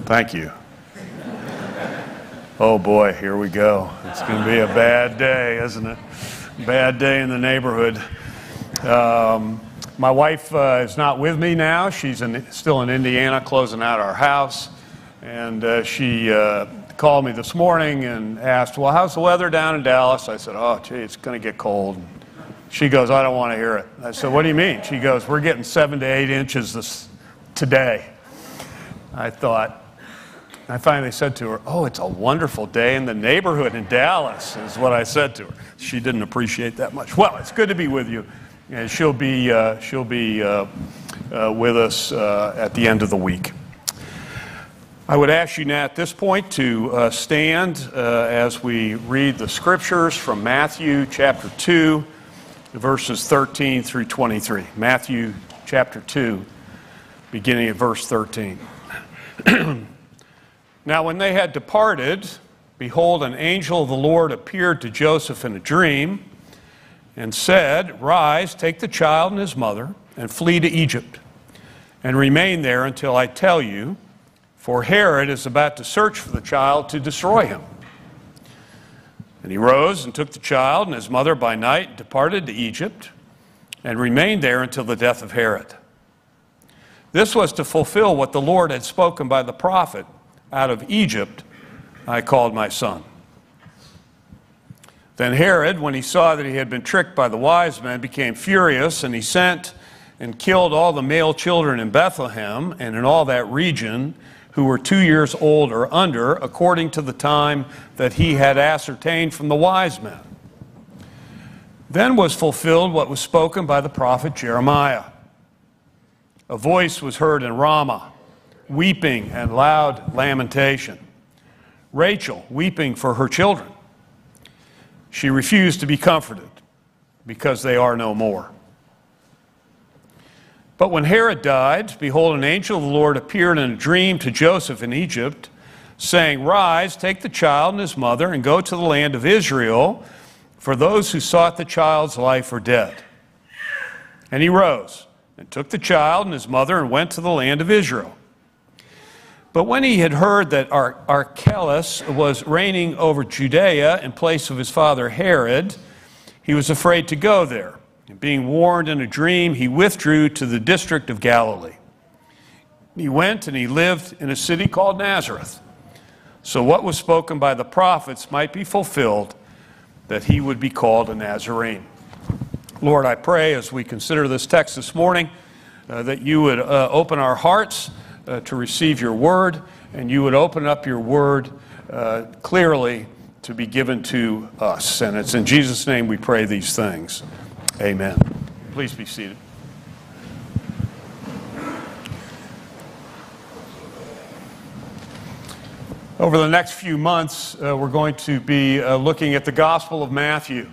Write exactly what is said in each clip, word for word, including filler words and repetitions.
Thank you. Oh boy, here we go. It's going to be a bad day, isn't it? Bad day in the neighborhood. Um, my wife uh, is not with me now. She's in, still in Indiana closing out our house. And uh, she uh, called me this morning and asked, well, how's the weather down in Dallas? I said, oh, gee, it's going to get cold. She goes, I don't want to hear it. I said, what do you mean? She goes, we're getting seven to eight inches this today. I thought, I finally said to her, oh, it's a wonderful day in the neighborhood in Dallas, is what I said to her. She didn't appreciate that much. Well, it's good to be with you. And she'll be, uh, she'll be uh, uh, with us uh, at the end of the week. I would ask you now at this point to uh, stand uh, as we read the scriptures from Matthew chapter two, verses thirteen through twenty-three. Matthew chapter two, beginning at verse thirteen. Now when they had departed, behold, an angel of the Lord appeared to Joseph in a dream and said, rise, take the child and his mother, and flee to Egypt, and remain there until I tell you, for Herod is about to search for the child to destroy him. And he rose and took the child and his mother by night, and departed to Egypt, and remained there until the death of Herod. This was to fulfill what the Lord had spoken by the prophet, out of Egypt I called my son. Then Herod, when he saw that he had been tricked by the wise men, became furious, and he sent and killed all the male children in Bethlehem and in all that region who were two years old or under, according to the time that he had ascertained from the wise men. Then was fulfilled what was spoken by the prophet Jeremiah. A voice was heard in Ramah, weeping and loud lamentation. Rachel weeping for her children. She refused to be comforted because they are no more. But when Herod died, behold, an angel of the Lord appeared in a dream to Joseph in Egypt, saying, rise, take the child and his mother, and go to the land of Israel, for those who sought the child's life are dead. And he rose and took the child and his mother and went to the land of Israel. But when he had heard that Ar- Archelaus was reigning over Judea in place of his father Herod, he was afraid to go there. And being warned in a dream, he withdrew to the district of Galilee. He went and he lived in a city called Nazareth. So what was spoken by the prophets might be fulfilled, that he would be called a Nazarene. Lord, I pray as we consider this text this morning, uh, that you would uh, open our hearts Uh, to receive your word, and you would open up your word uh, clearly to be given to us. And it's in Jesus' name we pray these things. Amen. Please be seated. Over the next few months, uh, we're going to be uh, looking at the Gospel of Matthew.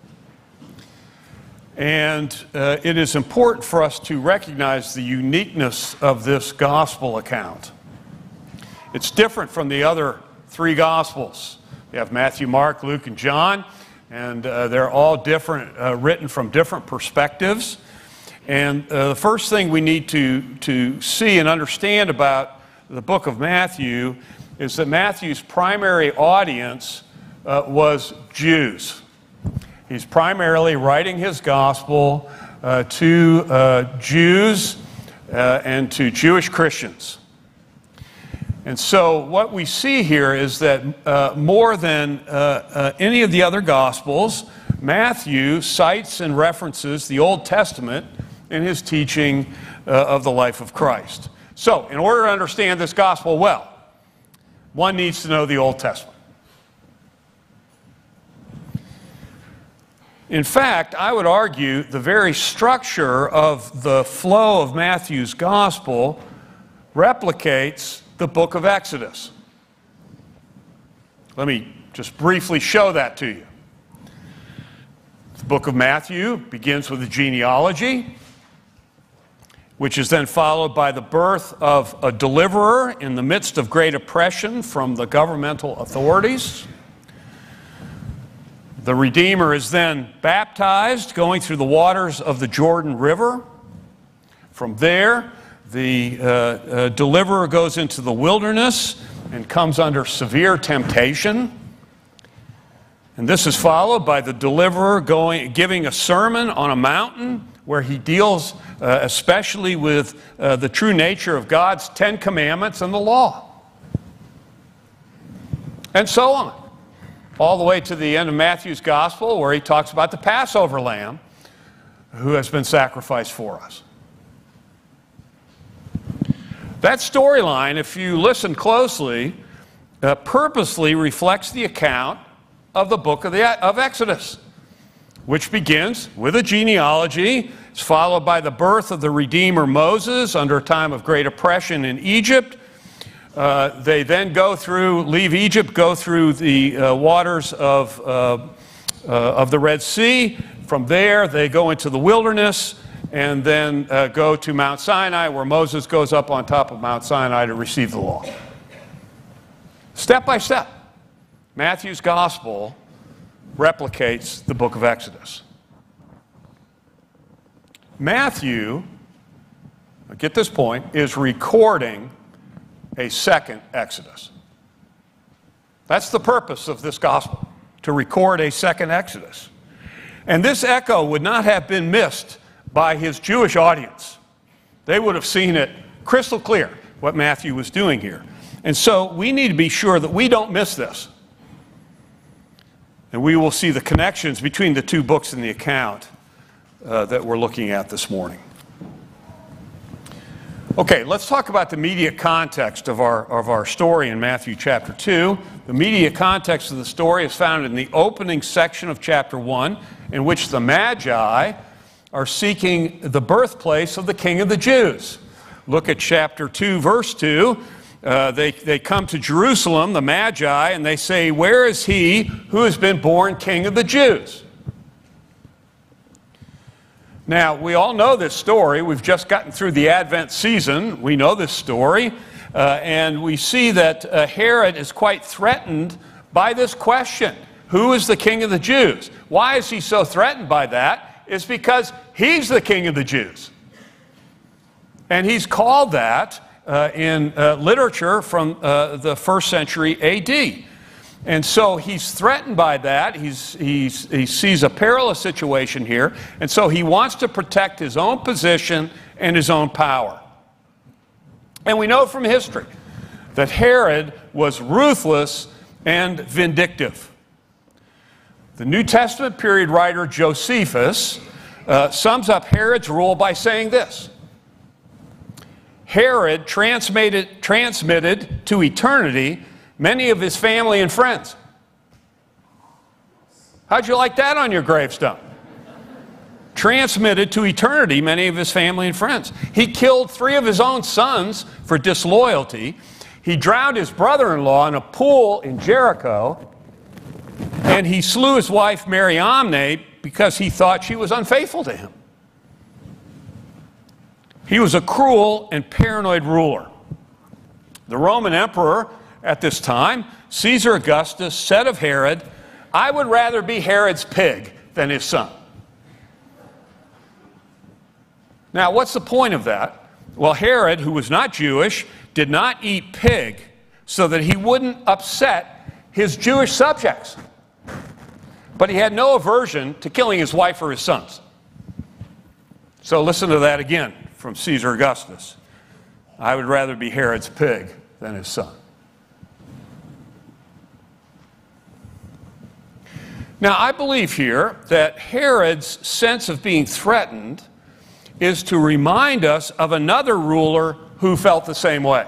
And uh, it is important for us to recognize the uniqueness of this gospel account. It's different from the other three gospels. You have Matthew, Mark, Luke, and John, and uh, they're all different, uh, written from different perspectives. And uh, the first thing we need to, to see and understand about the book of Matthew is that Matthew's primary audience uh, was Jews. He's primarily writing his gospel uh, to uh, Jews uh, and to Jewish Christians. And so what we see here is that uh, more than uh, uh, any of the other gospels, Matthew cites and references the Old Testament in his teaching uh, of the life of Christ. So in order to understand this gospel well, one needs to know the Old Testament. In fact, I would argue the very structure of the flow of Matthew's gospel replicates the book of Exodus. Let me just briefly show that to you. The book of Matthew begins with a genealogy, which is then followed by the birth of a deliverer in the midst of great oppression from the governmental authorities. The Redeemer is then baptized, going through the waters of the Jordan River. From there, the uh, uh, deliverer goes into the wilderness and comes under severe temptation. And this is followed by the deliverer going, giving a sermon on a mountain where he deals uh, especially with uh, the true nature of God's Ten Commandments and the law. And so on, all the way to the end of Matthew's Gospel, where he talks about the Passover lamb who has been sacrificed for us. That storyline, if you listen closely, uh, purposely reflects the account of the book of, the, of Exodus, which begins with a genealogy. It's followed by the birth of the Redeemer Moses under a time of great oppression in Egypt. Uh, they then go through, leave Egypt, go through the uh, waters of, uh, uh, of the Red Sea. From there, they go into the wilderness and then uh, go to Mount Sinai, where Moses goes up on top of Mount Sinai to receive the law. Step by step, Matthew's Gospel replicates the book of Exodus. Matthew, get this point, is recording a second Exodus. That's the purpose of this gospel, to record a second Exodus. And this echo would not have been missed by his Jewish audience. They would have seen it crystal clear, what Matthew was doing here. And so we need to be sure that we don't miss this. And we will see the connections between the two books in the account uh, that we're looking at this morning. Okay, let's talk about the immediate context of our, of our story in Matthew chapter two. The immediate context of the story is found in the opening section of chapter one, in which the Magi are seeking the birthplace of the King of the Jews. Look at chapter two, verse two. Uh, they, they come to Jerusalem, the Magi, and they say, "Where is he who has been born King of the Jews?" Now, we all know this story. We've just gotten through the Advent season. We know this story. Uh, and we see that uh, Herod is quite threatened by this question. Who is the King of the Jews? Why is he so threatened by that? It's because he's the King of the Jews. And he's called that uh, in uh, literature from uh, the first century A D. And so he's threatened by that. He's, he's, he sees a perilous situation here. And so he wants to protect his own position and his own power. And we know from history that Herod was ruthless and vindictive. The New Testament period writer Josephus uh, sums up Herod's rule by saying this: Herod transmitted, transmitted to eternity many of his family and friends. How'd you like that on your gravestone? Transmitted to eternity many of his family and friends. He killed three of his own sons for disloyalty. He drowned his brother-in-law in a pool in Jericho. And he slew his wife Mariamne because he thought she was unfaithful to him. He was a cruel and paranoid ruler. The Roman emperor at this time, Caesar Augustus, said of Herod, "I would rather be Herod's pig than his son." Now, what's the point of that? Well, Herod, who was not Jewish, did not eat pig so that he wouldn't upset his Jewish subjects. But he had no aversion to killing his wife or his sons. So listen to that again from Caesar Augustus. "I would rather be Herod's pig than his son." Now, I believe here that Herod's sense of being threatened is to remind us of another ruler who felt the same way.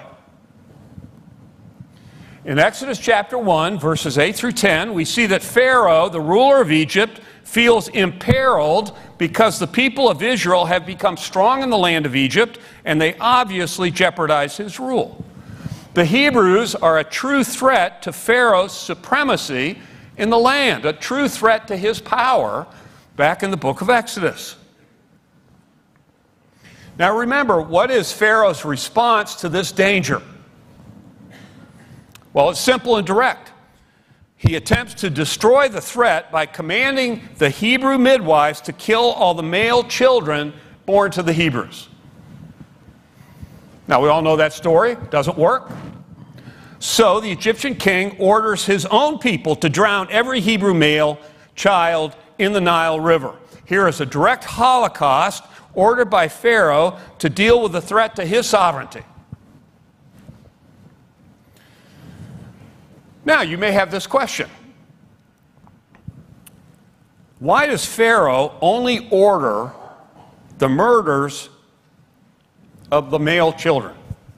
In Exodus chapter one, verses eight through ten, we see that Pharaoh, the ruler of Egypt, feels imperiled because the people of Israel have become strong in the land of Egypt, and they obviously jeopardize his rule. The Hebrews are a true threat to Pharaoh's supremacy in the land, a true threat to his power back in the book of Exodus. Now remember, what is Pharaoh's response to this danger? Well, it's simple and direct. He attempts to destroy the threat by commanding the Hebrew midwives to kill all the male children born to the Hebrews. Now, we all know that story. Doesn't work. So the Egyptian king orders his own people to drown every Hebrew male child in the Nile River. Here is a direct holocaust ordered by Pharaoh to deal with the threat to his sovereignty. Now, you may have this question. Why does Pharaoh only order the murders of the male children?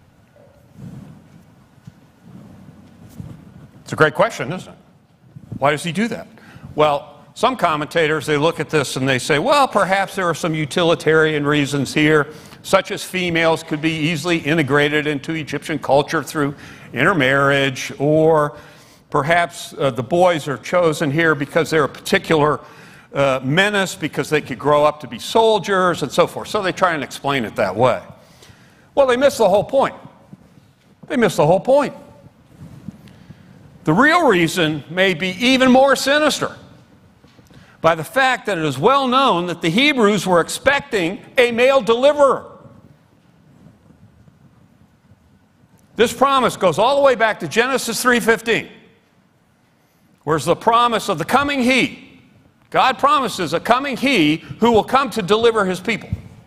It's a great question, isn't it? Why does he do that? Well, some commentators, they look at this and they say, well, perhaps there are some utilitarian reasons here, such as females could be easily integrated into Egyptian culture through intermarriage, or perhaps uh, the boys are chosen here because they're a particular uh, menace, because they could grow up to be soldiers and so forth. So they try and explain it that way. Well, they miss the whole point. They miss the whole point. The real reason may be even more sinister, by the fact that it is well known that the Hebrews were expecting a male deliverer. This promise goes all the way back to Genesis three fifteen, where's the promise of the coming He. God promises a coming He who will come to deliver His people.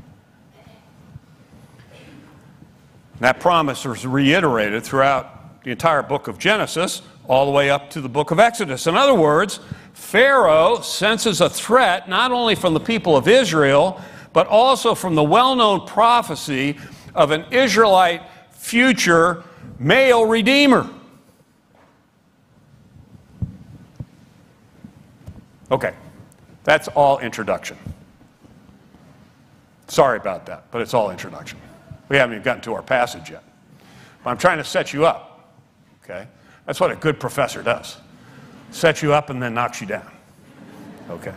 That promise was reiterated throughout the entire book of Genesis, all the way up to the book of Exodus. In other words, Pharaoh senses a threat not only from the people of Israel, but also from the well-known prophecy of an Israelite future male redeemer. Okay, that's all introduction. Sorry about that, but it's all introduction. We haven't even gotten to our passage yet. But I'm trying to set you up, okay? That's what a good professor does. Sets you up and then knocks you down. Okay.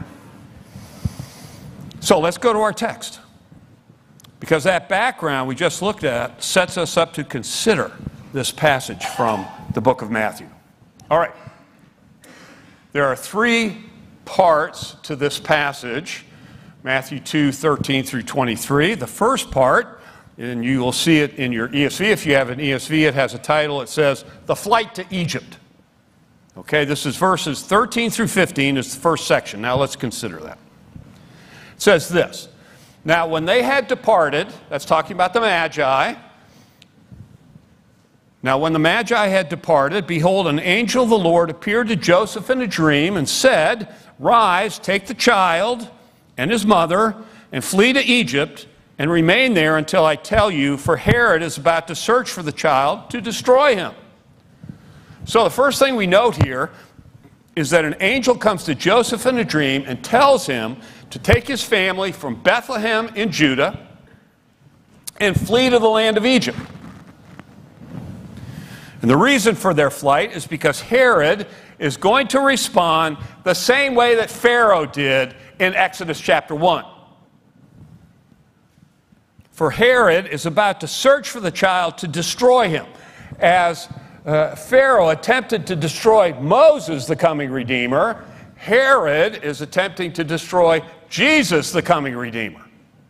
So let's go to our text. Because that background we just looked at sets us up to consider this passage from the book of Matthew. All right. There are three parts to this passage, Matthew two, thirteen through twenty-three. The first part, and you will see it in your E S V. If you have an E S V, it has a title. It says, The Flight to Egypt. Okay, this is verses thirteen through fifteen. It's the first section. Now let's consider that. It says this. Now when they had departed, that's talking about the Magi. Now when the Magi had departed, behold, an angel of the Lord appeared to Joseph in a dream and said, Rise, take the child and his mother, and flee to Egypt, and remain there until I tell you, for Herod is about to search for the child to destroy him. So the first thing we note here is that an angel comes to Joseph in a dream and tells him to take his family from Bethlehem in Judah and flee to the land of Egypt. And the reason for their flight is because Herod is going to respond the same way that Pharaoh did in Exodus chapter one. For Herod is about to search for the child to destroy him. As uh, Pharaoh attempted to destroy Moses, the coming Redeemer, Herod is attempting to destroy Jesus, the coming Redeemer.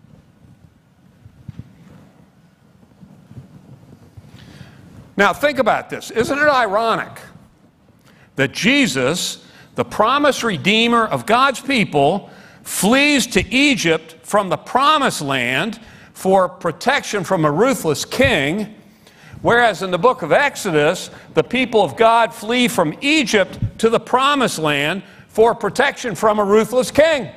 Now think about this. Isn't it ironic that Jesus, the promised Redeemer of God's people, flees to Egypt from the promised land for protection from a ruthless king, whereas in the book of Exodus, the people of God flee from Egypt to the promised land for protection from a ruthless king?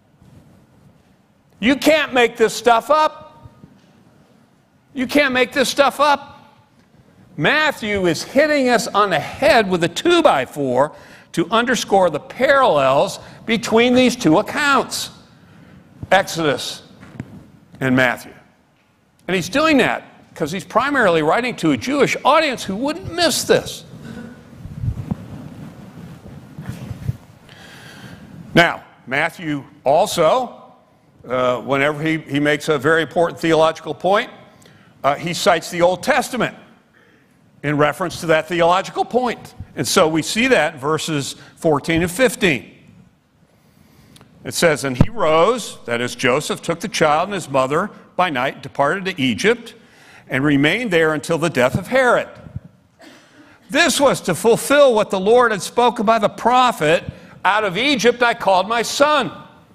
You can't make this stuff up. You can't make this stuff up. Matthew is hitting us on the head with a two by four to underscore the parallels between these two accounts, Exodus and Matthew. And he's doing that because he's primarily writing to a Jewish audience who wouldn't miss this. Now, Matthew also, uh, whenever he, he makes a very important theological point, uh, he cites the Old Testament in reference to that theological point. And so we see that in verses fourteen and fifteen. It says, And he rose, that is Joseph, took the child and his mother by night, departed to Egypt, and remained there until the death of Herod. This was to fulfill what the Lord had spoken by the prophet, "Out of Egypt I called my son."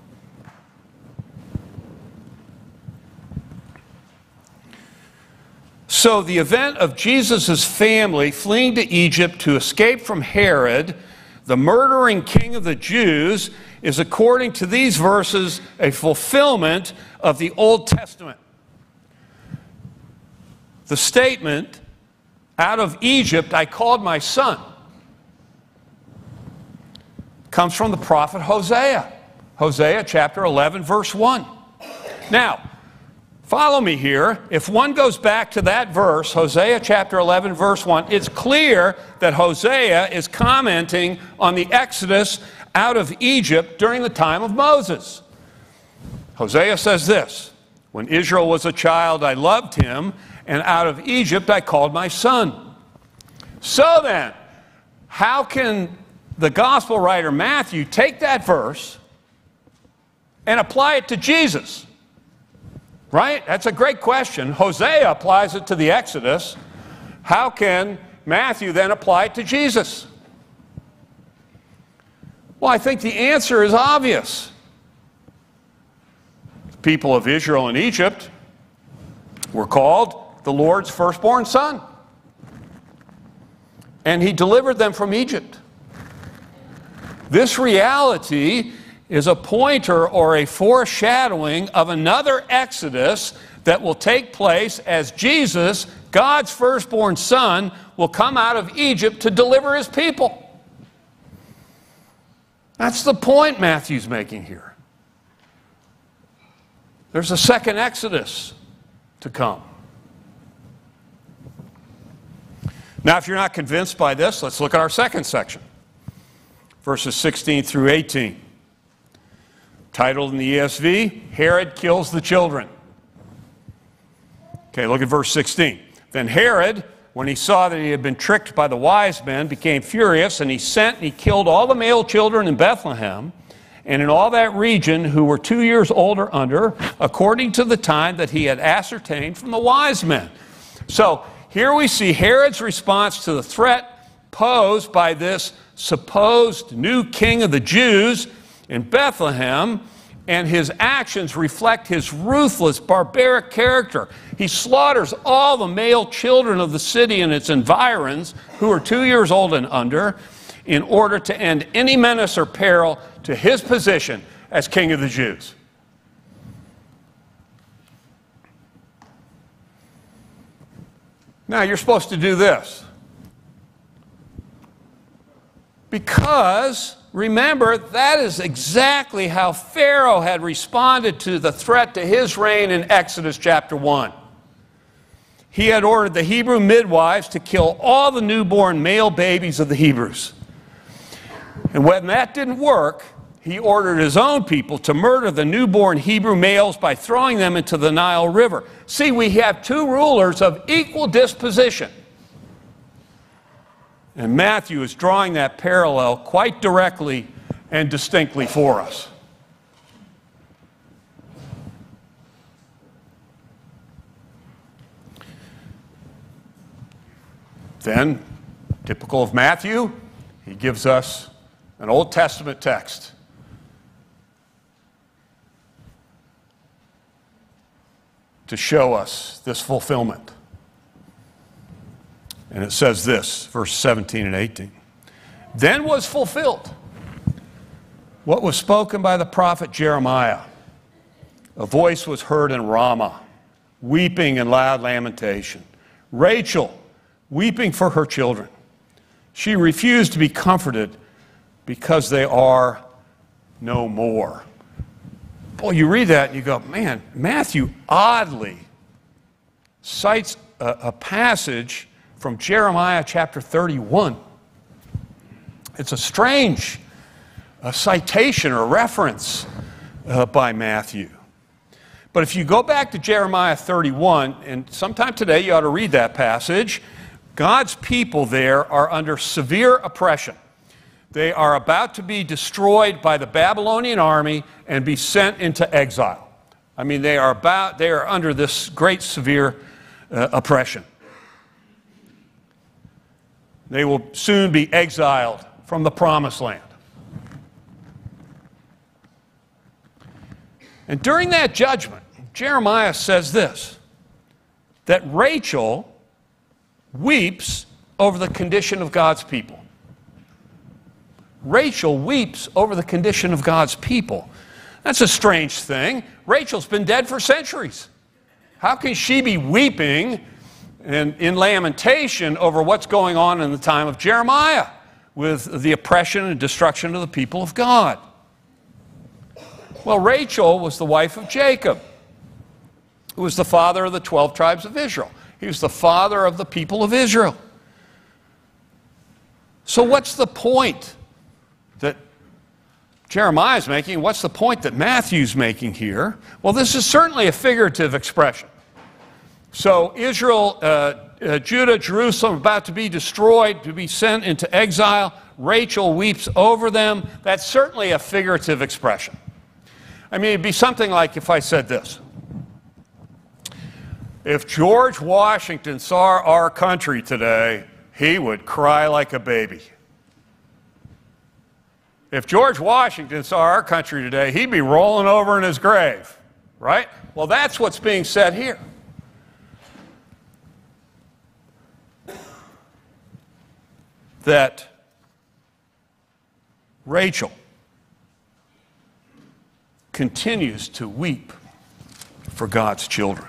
So the event of Jesus' family fleeing to Egypt to escape from Herod, the murdering king of the Jews, is, according to these verses, a fulfillment of the Old Testament. The statement, "Out of Egypt I called my son," comes from the prophet Hosea. Hosea chapter eleven, verse one. Now, follow me here. If one goes back to that verse, Hosea chapter eleven, verse one, it's clear that Hosea is commenting on the Exodus out of Egypt during the time of Moses. Hosea says this, "When Israel was a child, I loved him, and out of Egypt I called my son." So then, how can the gospel writer Matthew take that verse and apply it to Jesus? Right? That's a great question. Hosea applies it to the Exodus. How can Matthew then apply it to Jesus? Well, I think the answer is obvious. The people of Israel and Egypt were called the Lord's firstborn son. And he delivered them from Egypt. This reality is a pointer or a foreshadowing of another Exodus that will take place as Jesus, God's firstborn son, will come out of Egypt to deliver his people. That's the point Matthew's making here. There's a second Exodus to come. Now, if you're not convinced by this, let's look at our second section, verses sixteen through eighteen. Titled in the E S V, "Herod Kills the Children." Okay, look at verse sixteen. "Then Herod, when he saw that he had been tricked by the wise men, became furious, and he sent and he killed all the male children in Bethlehem and in all that region who were two years old or under, according to the time that he had ascertained from the wise men." So here we see Herod's response to the threat posed by this supposed new king of the Jews in Bethlehem, and his actions reflect his ruthless, barbaric character. He slaughters all the male children of the city and its environs who are two years old and under in order to end any menace or peril to his position as king of the Jews. Now, you're supposed to do this because, remember, that is exactly how Pharaoh had responded to the threat to his reign in Exodus chapter one. He had ordered the Hebrew midwives to kill all the newborn male babies of the Hebrews. And when that didn't work, he ordered his own people to murder the newborn Hebrew males by throwing them into the Nile River. See, we have two rulers of equal disposition. And Matthew is drawing that parallel quite directly and distinctly for us. Then, typical of Matthew, he gives us an Old Testament text. To show us this fulfillment. And it says this, verse seventeen and eighteen. "Then was fulfilled what was spoken by the prophet Jeremiah. A voice was heard in Ramah, weeping and loud lamentation. Rachel, weeping for her children. She refused to be comforted because they are no more." Boy, you read that and you go, man, Matthew oddly cites a, a passage from Jeremiah chapter thirty-one. It's a strange a citation or reference uh, by Matthew. But if you go back to Jeremiah thirty-one, and sometime today you ought to read that passage, God's people there are under severe oppression. They are about to be destroyed by the Babylonian army and be sent into exile. I mean, they are about, they are under this great severe uh, oppression. They will soon be exiled from the promised land. And during that judgment, Jeremiah says this, that Rachel weeps over the condition of God's people. Rachel weeps over the condition of God's people. That's a strange thing. Rachel's been dead for centuries. How can she be weeping in, in lamentation over what's going on in the time of Jeremiah with the oppression and destruction of the people of God? Well, Rachel was the wife of Jacob, who was the father of the twelve tribes of Israel. He was the father of the people of Israel. So what's the point that Jeremiah is making? What's the point that Matthew's making here? Well, this is certainly a figurative expression. So Israel, uh, uh, Judah, Jerusalem, about to be destroyed, to be sent into exile. Rachel weeps over them. That's certainly a figurative expression. I mean, it'd be something like if I said this. If George Washington saw our country today, he would cry like a baby. If George Washington saw our country today, he'd be rolling over in his grave, right? Well, that's what's being said here. That Rachel continues to weep for God's children.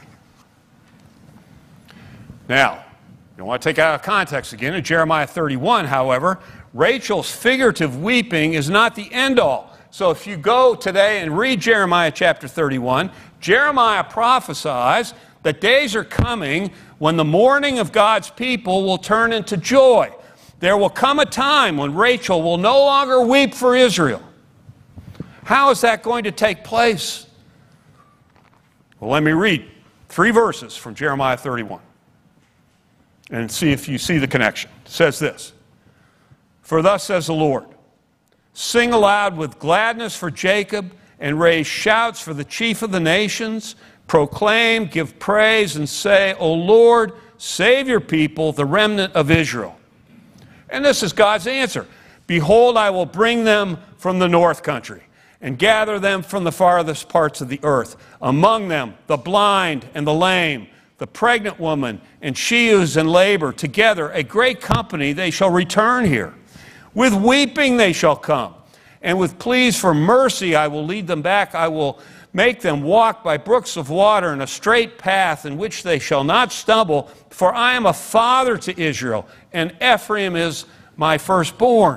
Now, you don't want to take it out of context again. In Jeremiah thirty-one, however, Rachel's figurative weeping is not the end-all. So if you go today and read Jeremiah chapter thirty-one, Jeremiah prophesies that days are coming when the mourning of God's people will turn into joy. There will come a time when Rachel will no longer weep for Israel. How is that going to take place? Well, let me read three verses from Jeremiah thirty-one and see if you see the connection. It says this, "For thus says the Lord, sing aloud with gladness for Jacob and raise shouts for the chief of the nations. Proclaim, give praise, and say, O Lord, save your people, the remnant of Israel." And this is God's answer. "Behold, I will bring them from the north country and gather them from the farthest parts of the earth. Among them, the blind and the lame, the pregnant woman, and she who is in labor, together a great company, they shall return here. With weeping they shall come, and with pleas for mercy I will lead them back. I will make them walk by brooks of water in a straight path in which they shall not stumble. For I am a father to Israel, and Ephraim is my firstborn."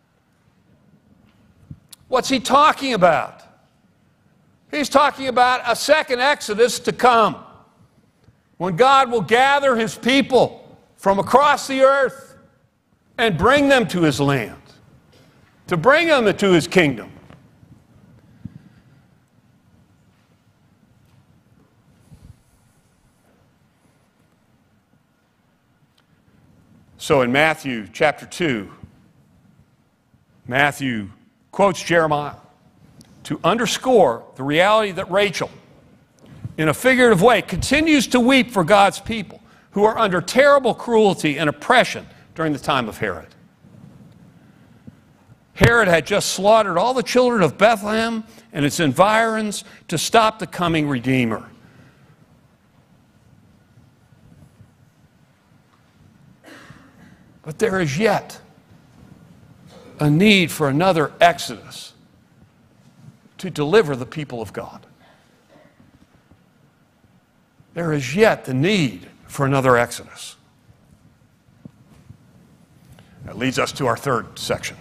What's he talking about? He's talking about a second Exodus to come, when God will gather his people from across the earth and bring them to his land, to bring them to his kingdom. So in Matthew chapter two, Matthew quotes Jeremiah to underscore the reality that Rachel, in a figurative way, continues to weep for God's people who are under terrible cruelty and oppression during the time of Herod. Herod had just slaughtered all the children of Bethlehem and its environs to stop the coming Redeemer. But there is yet a need for another Exodus to deliver the people of God. There is yet the need for another Exodus. That leads us to our third section.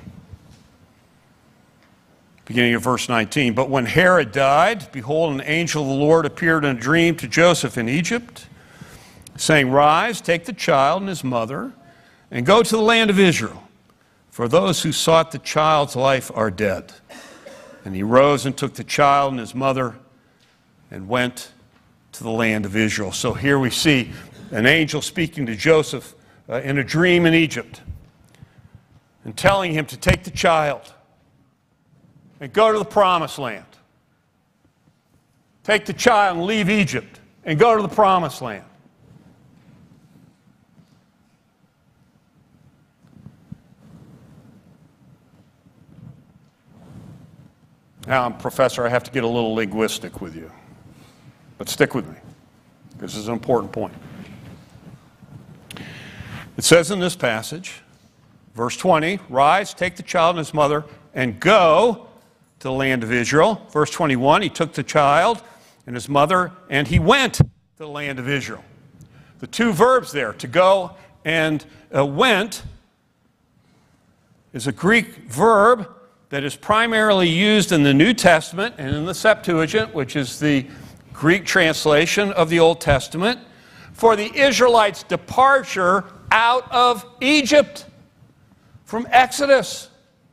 Beginning of verse nineteen. "But when Herod died, behold, an angel of the Lord appeared in a dream to Joseph in Egypt, saying, Rise, take the child and his mother, and go to the land of Israel. For those who sought the child's life are dead. And he rose and took the child and his mother and went to the land of Israel." So here we see an angel speaking to Joseph uh, in a dream in Egypt and telling him to take the child and go to the promised land. Take the child and leave Egypt and go to the promised land. Now, Professor, I have to get a little linguistic with you, but stick with me. This is an important point. It says in this passage, verse twenty, rise, take the child and his mother, and go to the land of Israel. Verse twenty-one, he took the child and his mother, and he went to the land of Israel. The two verbs there, to go and uh, went, is a Greek verb that is primarily used in the New Testament and in the Septuagint, which is the Greek translation of the Old Testament, for the Israelites' departure out of Egypt, from Exodus.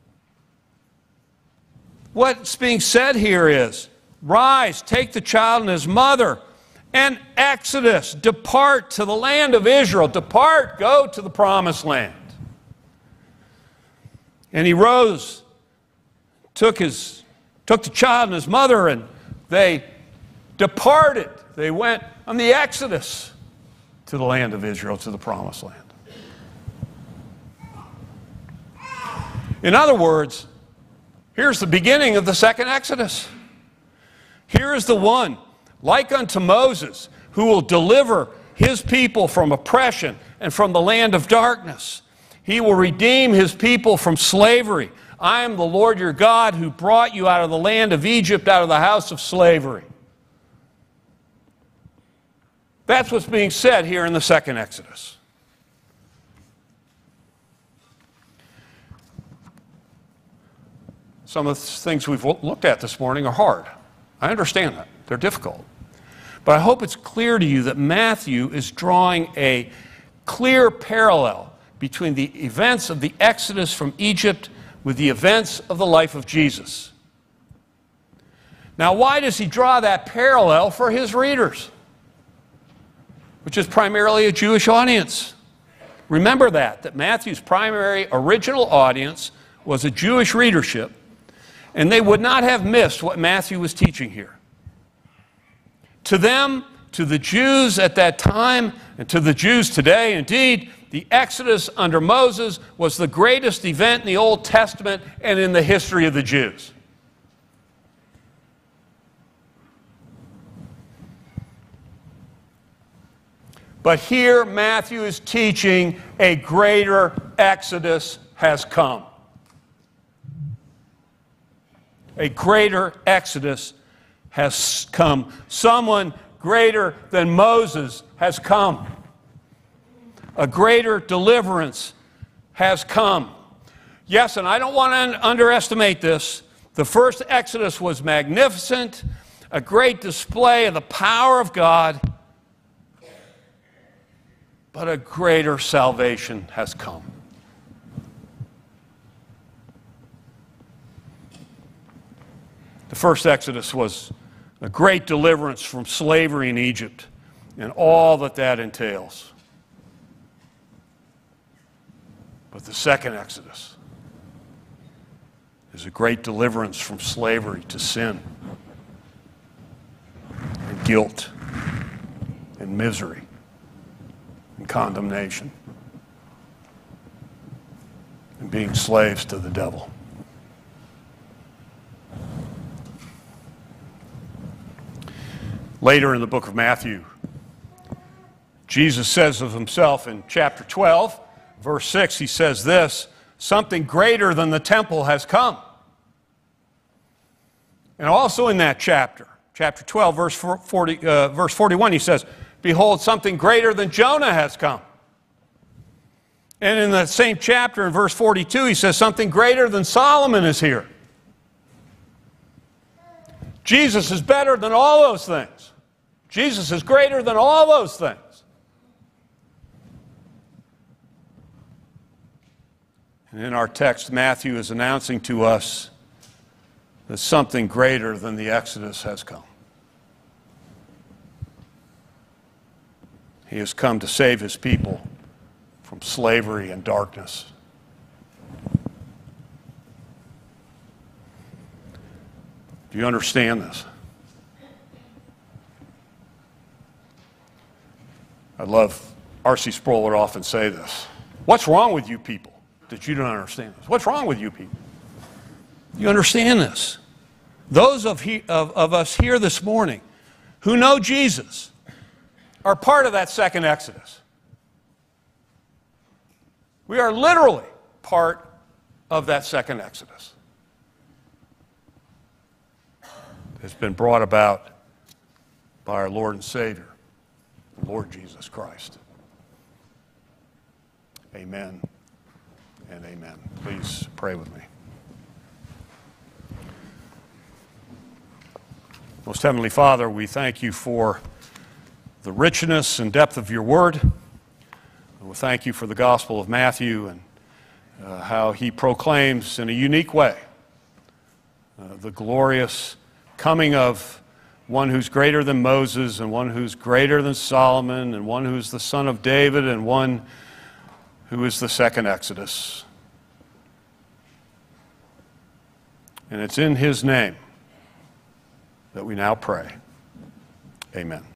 What's being said here is, rise, take the child and his mother, and Exodus, depart to the land of Israel, depart, go to the promised land. And he rose, took his, took the child and his mother, and they departed. They went on the Exodus to the land of Israel, to the promised land. In other words, here's the beginning of the second Exodus. Here is the one, like unto Moses, who will deliver his people from oppression and from the land of darkness. He will redeem his people from slavery. I am the Lord your God who brought you out of the land of Egypt, out of the house of slavery. That's what's being said here in the second Exodus. Some of the things we've looked at this morning are hard. I understand that. They're difficult. But I hope it's clear to you that Matthew is drawing a clear parallel between the events of the Exodus from Egypt with the events of the life of Jesus. Now, why does he draw that parallel for his readers, which is primarily a Jewish audience? Remember that, that Matthew's primary original audience was a Jewish readership, and they would not have missed what Matthew was teaching here. To them, to the Jews at that time, and to the Jews today, indeed, the Exodus under Moses was the greatest event in the Old Testament and in the history of the Jews. But here Matthew is teaching a greater Exodus has come. A greater Exodus has come. Someone greater than Moses has come. A greater deliverance has come. Yes, and I don't want to underestimate this. The first Exodus was magnificent, a great display of the power of God, but a greater salvation has come. The first Exodus was a great deliverance from slavery in Egypt and all that that entails. But the second Exodus is a great deliverance from slavery to sin and guilt and misery and condemnation and being slaves to the devil. Later in the book of Matthew, Jesus says of himself in chapter twelve, verse six, he says this, something greater than the temple has come. And also in that chapter, chapter twelve, verse, forty, uh, verse forty-one, he says, behold, something greater than Jonah has come. And in that same chapter, in verse forty-two, he says, something greater than Solomon is here. Jesus is better than all those things. Jesus is greater than all those things. And in our text, Matthew is announcing to us that something greater than the Exodus has come. He has come to save his people from slavery and darkness. Do you understand this? I love R C Sproul would often say this. What's wrong with you people that you don't understand this? What's wrong with you people? You understand this? Those of, he, of, of us here this morning who know Jesus are part of that second Exodus. We are literally part of that second Exodus. It's been brought about by our Lord and Savior, the Lord Jesus Christ. Amen and amen. Please pray with me. Most Heavenly Father, we thank you for the richness and depth of your word. And we thank you for the Gospel of Matthew and uh, how he proclaims in a unique way uh, the glorious coming of one who's greater than Moses and one who's greater than Solomon and one who's the son of David and one who is the second Exodus. And it's in his name that we now pray. Amen.